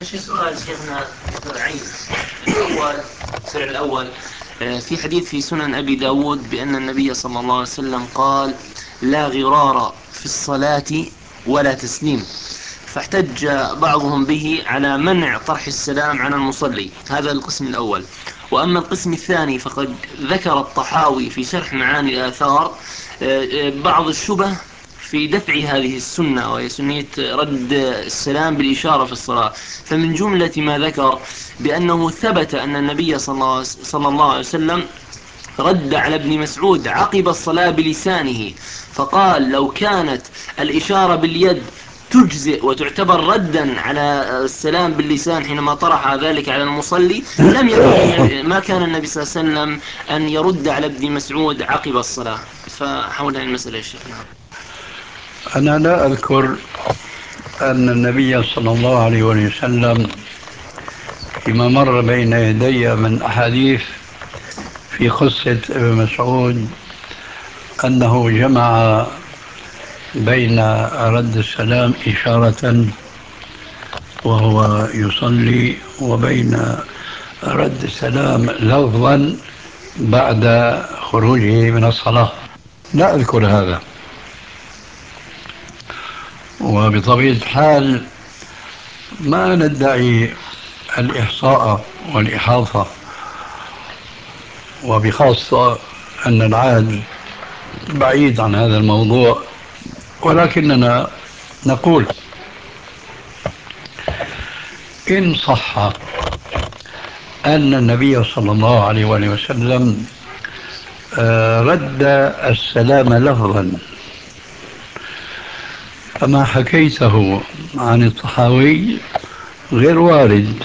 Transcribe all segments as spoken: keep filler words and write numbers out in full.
في سؤال شيخنا فرعين. الأول السؤال الأول آه، في حديث في سنن أبي داود بأن النبي صلى الله عليه وسلم قال: لا غرار في الصلاة ولا تسليم. فاحتج بعضهم به على منع طرح السلام على المصلي. هذا القسم الأول. وأما القسم الثاني فقد ذكر الطحاوي في شرح معاني الآثار آه، آه، بعض الشبه في دفع هذه السنة، وهي سنية رد السلام بالإشارة في الصلاة. فمن جملة ما ذكر بأنه ثبت أن النبي صلى الله عليه وسلم رد على ابن مسعود عقب الصلاة بلسانه، فقال: لو كانت الإشارة باليد تجزئ وتعتبر ردا على السلام باللسان حينما طرح ذلك على المصلي، لم يكن ما كان النبي صلى الله عليه وسلم أن يرد على ابن مسعود عقب الصلاة. فحول هذه المسألة يا شيخ. أنا لا أذكر أن النبي صلى الله عليه وسلم فيما مر بين يدي من أحاديث في قصة ابن مسعود أنه جمع بين رد السلام إشارة وهو يصلي وبين رد السلام لفظا بعد خروجه من الصلاة. لا أذكر هذا، وبطبيعة الحال ما ندعي الإحصاء والإحاطة، وبخاصة أن العهد بعيد عن هذا الموضوع، ولكننا نقول إن صح أن النبي صلى الله عليه وآله وسلم آه، رد السلام لفظا، فما حكيته عن الطحاوي غير وارد.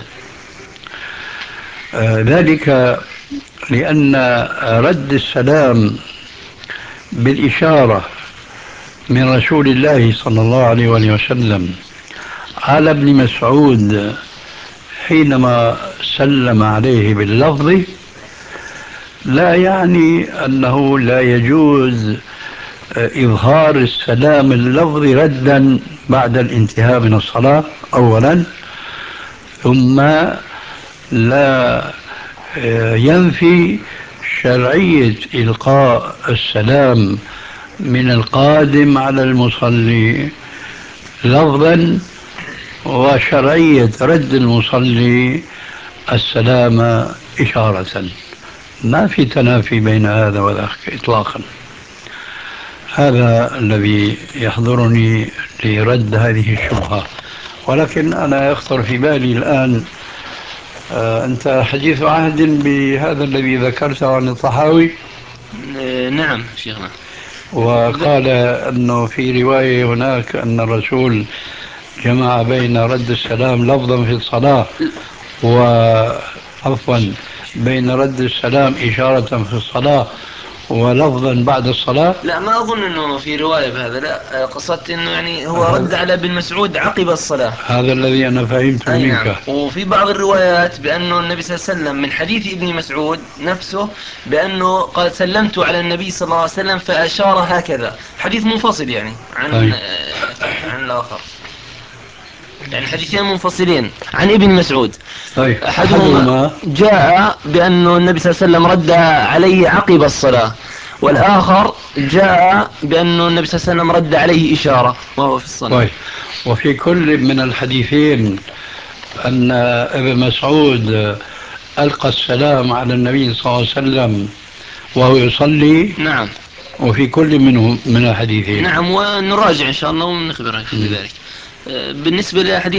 آه، ذلك لأن رد السلام بالإشارة من رسول الله صلى الله عليه وآله وسلم على ابن مسعود حينما سلم عليه باللفظ لا يعني أنه لا يجوز إظهار السلام اللفظي ردا بعد الانتهاء من الصلاة أولا، ثم لا ينفي شرعية إلقاء السلام من القادم على المصلي لفظا، وشرعية رد المصلي السلام إشارة. ما في تنافي بين هذا وذاك إطلاقا. هذا الذي يحضرني لرد هذه الشبهة. ولكن أنا يخطر في بالي الآن، آه أنت حديث عهد بهذا الذي ذكرته عن الطحاوي؟ نعم شيخنا. وقال أنه في رواية هناك أن الرسول جمع بين رد السلام لفظا في الصلاة وعفوا بين رد السلام إشارة في الصلاة ولفظا بعد الصلاة. لا، ما أظن أنه في رواية بهذا. لا، قصدت أنه يعني هو رد هذا, على ابن مسعود عقب الصلاة. هذا الذي أنا فهمته أي نعم. منك. وفي بعض الروايات بأنه النبي صلى الله عليه وسلم من حديث ابن مسعود نفسه بأنه قال: سلمت على النبي صلى الله عليه وسلم فأشار هكذا. حديث منفصل يعني عن طيب. آه، عن الآخر. يعني حديثين منفصلين عن ابن مسعود. طيب أحدهما أحدهما جاء بأن النبي صلى الله عليه وسلم رد عليه عقب الصلاة، آه. والآخر جاء بأن النبي صلى الله عليه وسلم رد عليه إشارة وهو في الصلاة. طيب، وفي كل من الحديثين أن ابن مسعود ألقى السلام على النبي صلى الله عليه وسلم وهو يصلي، نعم. وفي كل منهم من الحديثين. نعم، ونراجع إن شاء الله ونخبرك بذلك. آه، بالنسبة لحديث